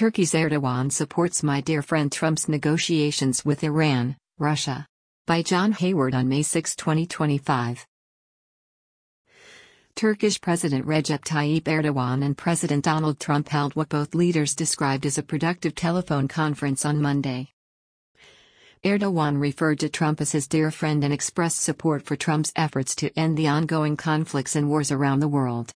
Turkey's Erdogan supports my dear friend Trump's negotiations with Iran, Russia. By John Hayward on May 6, 2025. Turkish President Recep Tayyip Erdogan and President Donald Trump held what both leaders described as a productive telephone conference on Monday. Erdogan referred to Trump as his dear friend and expressed support for Trump's efforts to end the ongoing conflicts and wars around the world.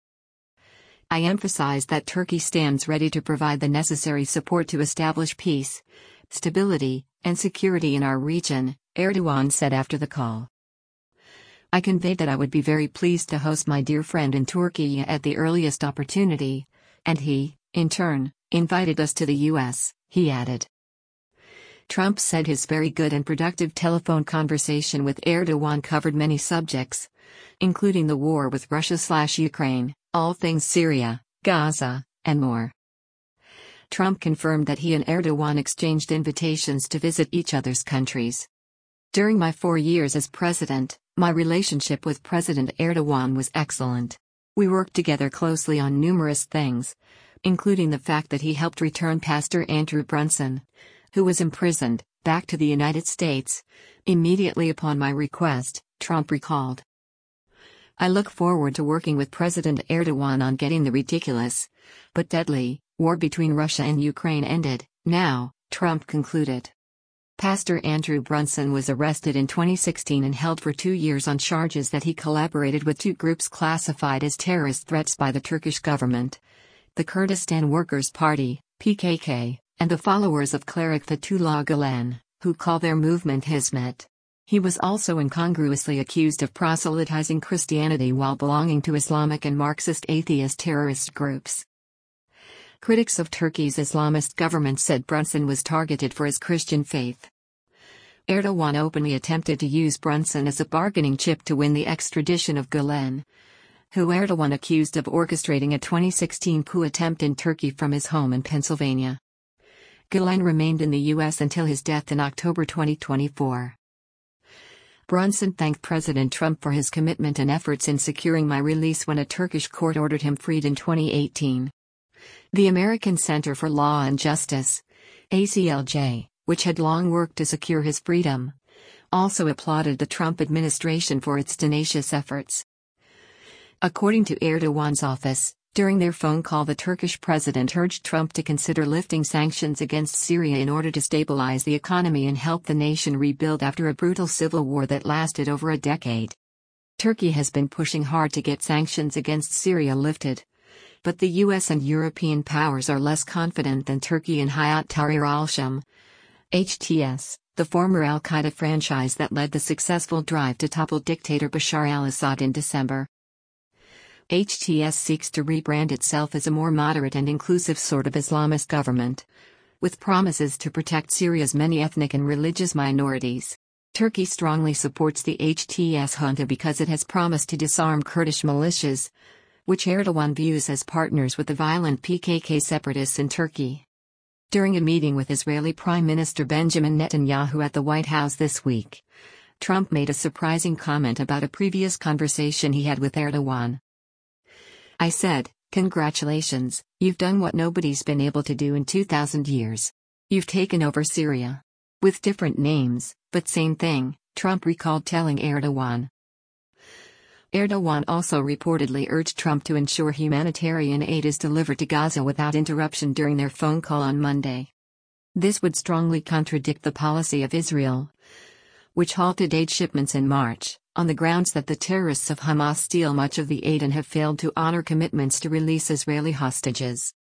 I emphasize that Turkey stands ready to provide the necessary support to establish peace, stability, and security in our region, Erdogan said after the call. I conveyed that I would be very pleased to host my dear friend in Turkey at the earliest opportunity, and he, in turn, invited us to the U.S., he added. Trump said his very good and productive telephone conversation with Erdogan covered many subjects, including the war with Russia/Ukraine, all things Syria, Gaza, and more. Trump confirmed that he and Erdogan exchanged invitations to visit each other's countries. During my 4 years as president, my relationship with President Erdogan was excellent. We worked together closely on numerous things, including the fact that he helped return Pastor Andrew Brunson, who was imprisoned, back to the United States, immediately upon my request, Trump recalled. I look forward to working with President Erdogan on getting the ridiculous, but deadly, war between Russia and Ukraine ended, now, Trump concluded. Pastor Andrew Brunson was arrested in 2016 and held for 2 years on charges that he collaborated with 2 groups classified as terrorist threats by the Turkish government, the Kurdistan Workers' Party, PKK, and the followers of cleric Fethullah Gulen, who call their movement Hizmet. He was also incongruously accused of proselytizing Christianity while belonging to Islamic and Marxist atheist terrorist groups. Critics of Turkey's Islamist government said Brunson was targeted for his Christian faith. Erdogan openly attempted to use Brunson as a bargaining chip to win the extradition of Gulen, who Erdogan accused of orchestrating a 2016 coup attempt in Turkey from his home in Pennsylvania. Gulen remained in the U.S. until his death in October 2024. Brunson thanked President Trump for his commitment and efforts in securing my release when a Turkish court ordered him freed in 2018. The American Center for Law and Justice, ACLJ, which had long worked to secure his freedom, also applauded the Trump administration for its tenacious efforts. According to Erdogan's office, during their phone call, the Turkish president urged Trump to consider lifting sanctions against Syria in order to stabilize the economy and help the nation rebuild after a brutal civil war that lasted over a decade. Turkey has been pushing hard to get sanctions against Syria lifted, but the U.S. and European powers are less confident than Turkey in Hayat Tahrir al-Sham, HTS, the former al-Qaeda franchise that led the successful drive to topple dictator Bashar al-Assad in December. HTS seeks to rebrand itself as a more moderate and inclusive sort of Islamist government, with promises to protect Syria's many ethnic and religious minorities. Turkey strongly supports the HTS junta because it has promised to disarm Kurdish militias, which Erdogan views as partners with the violent PKK separatists in Turkey. During a meeting with Israeli Prime Minister Benjamin Netanyahu at the White House this week, Trump made a surprising comment about a previous conversation he had with Erdogan. I said, "Congratulations, you've done what nobody's been able to do in 2,000 years. You've taken over Syria. With different names, but same thing," Trump recalled telling Erdogan. Erdogan also reportedly urged Trump to ensure humanitarian aid is delivered to Gaza without interruption during their phone call on Monday. This would strongly contradict the policy of Israel, which halted aid shipments in March, on the grounds that the terrorists of Hamas steal much of the aid and have failed to honor commitments to release Israeli hostages.